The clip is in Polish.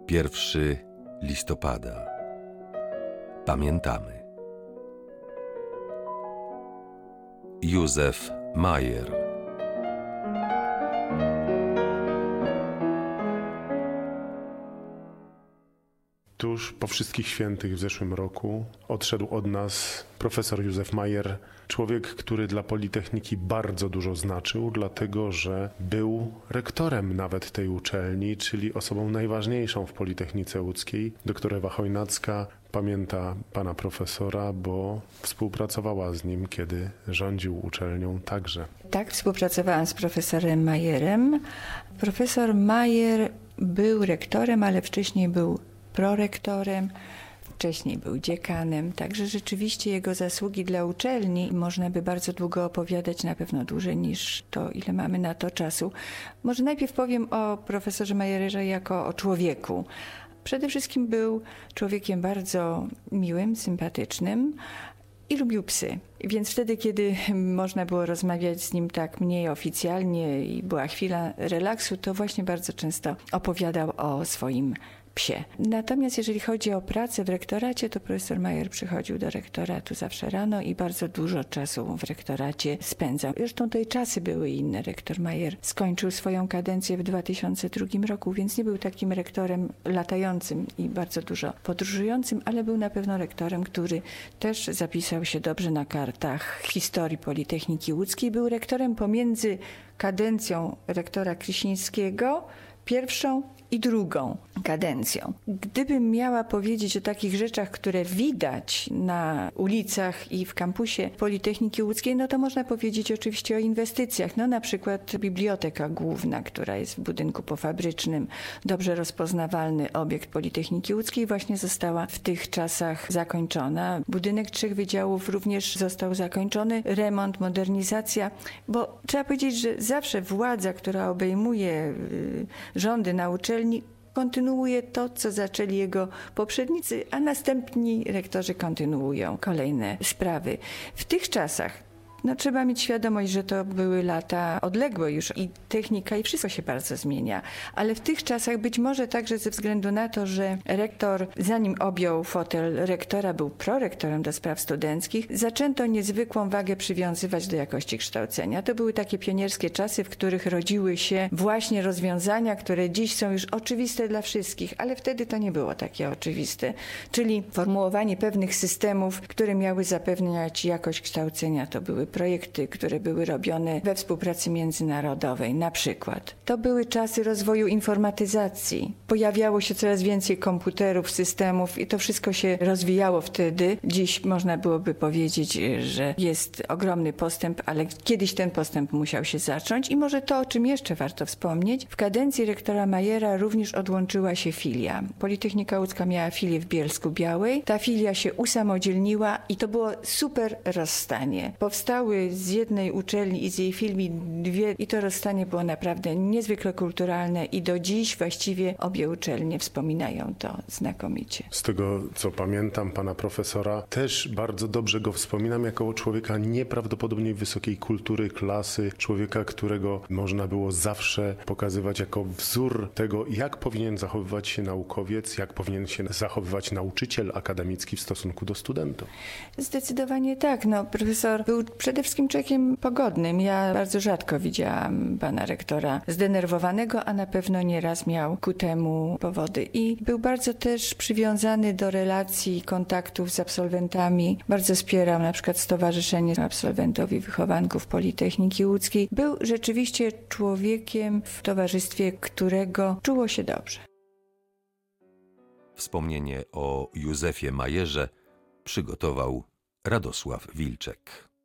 1 listopada. Pamiętamy. Józef Majer. Tuż po Wszystkich Świętych w zeszłym roku odszedł od nas profesor Józef Majer, człowiek, który dla Politechniki bardzo dużo znaczył, dlatego że był rektorem nawet tej uczelni, czyli osobą najważniejszą w Politechnice Łódzkiej. Doktor Ewa Chojnacka pamięta pana profesora, bo współpracowała z nim, kiedy rządził uczelnią także. Tak, współpracowałam z profesorem Majerem. Profesor Majer był rektorem, ale wcześniej był prorektorem, wcześniej był dziekanem, także rzeczywiście jego zasługi dla uczelni można by bardzo długo opowiadać, na pewno dłużej niż to, ile mamy na to czasu. Może najpierw powiem o profesorze Majerze jako o człowieku. Przede wszystkim był człowiekiem bardzo miłym, sympatycznym i lubił psy. Więc wtedy, kiedy można było rozmawiać z nim tak mniej oficjalnie i była chwila relaksu, to właśnie bardzo często opowiadał o swoim psie. Natomiast jeżeli chodzi o pracę w rektoracie, to profesor Majer przychodził do rektoratu zawsze rano i bardzo dużo czasu w rektoracie spędzał. Zresztą te czasy były inne. Rektor Majer skończył swoją kadencję w 2002 roku, więc nie był takim rektorem latającym i bardzo dużo podróżującym, ale był na pewno rektorem, który też zapisał się dobrze na kartach historii Politechniki Łódzkiej. Był rektorem pomiędzy kadencją rektora Krisińskiego, pierwszą i drugą kadencją. Gdybym miała powiedzieć o takich rzeczach, które widać na ulicach i w kampusie Politechniki Łódzkiej, no to można powiedzieć oczywiście o inwestycjach. No na przykład biblioteka główna, która jest w budynku pofabrycznym, dobrze rozpoznawalny obiekt Politechniki Łódzkiej, właśnie została w tych czasach zakończona. Budynek 3 wydziałów również został zakończony, remont, modernizacja, bo trzeba powiedzieć, że zawsze władza, która obejmuje rządy na uczelni, kontynuuje to, co zaczęli jego poprzednicy, a następni rektorzy kontynuują kolejne sprawy. W tych czasach trzeba mieć świadomość, że to były lata odległe już i technika i wszystko się bardzo zmienia. Ale w tych czasach być może także ze względu na to, że rektor, zanim objął fotel rektora, był prorektorem do spraw studenckich, zaczęto niezwykłą wagę przywiązywać do jakości kształcenia. To były takie pionierskie czasy, w których rodziły się właśnie rozwiązania, które dziś są już oczywiste dla wszystkich, ale wtedy to nie było takie oczywiste. Czyli formułowanie pewnych systemów, które miały zapewniać jakość kształcenia. To były projekty, które były robione we współpracy międzynarodowej, na przykład. To były czasy rozwoju informatyzacji. Pojawiało się coraz więcej komputerów, systemów i to wszystko się rozwijało wtedy. Dziś można byłoby powiedzieć, że jest ogromny postęp, ale kiedyś ten postęp musiał się zacząć i może to, o czym jeszcze warto wspomnieć, w kadencji rektora Majera również odłączyła się filia. Politechnika Łódzka miała filię w Bielsku-Białej. Ta filia się usamodzielniła i to było super rozstanie. Powstały z jednej uczelni i z jej filii dwie i to rozstanie było naprawdę niezwykle kulturalne i do dziś właściwie obie uczelnie wspominają to znakomicie. Z tego, co pamiętam pana profesora, też bardzo dobrze go wspominam jako człowieka nieprawdopodobnie wysokiej kultury, klasy, człowieka, którego można było zawsze pokazywać jako wzór tego, jak powinien zachowywać się naukowiec, jak powinien się zachowywać nauczyciel akademicki w stosunku do studentów. Zdecydowanie tak. Profesor był przede wszystkim człowiekiem pogodnym. Ja bardzo rzadko widziałam pana rektora zdenerwowanego, a na pewno nieraz miał ku temu powody. I był bardzo też przywiązany do relacji, kontaktów z absolwentami. Bardzo wspierał na przykład Stowarzyszenie Absolwentów i Wychowanków Politechniki Łódzkiej. Był rzeczywiście człowiekiem, w towarzystwie którego czuło się dobrze. Wspomnienie o Józefie Majerze przygotował Radosław Wilczek.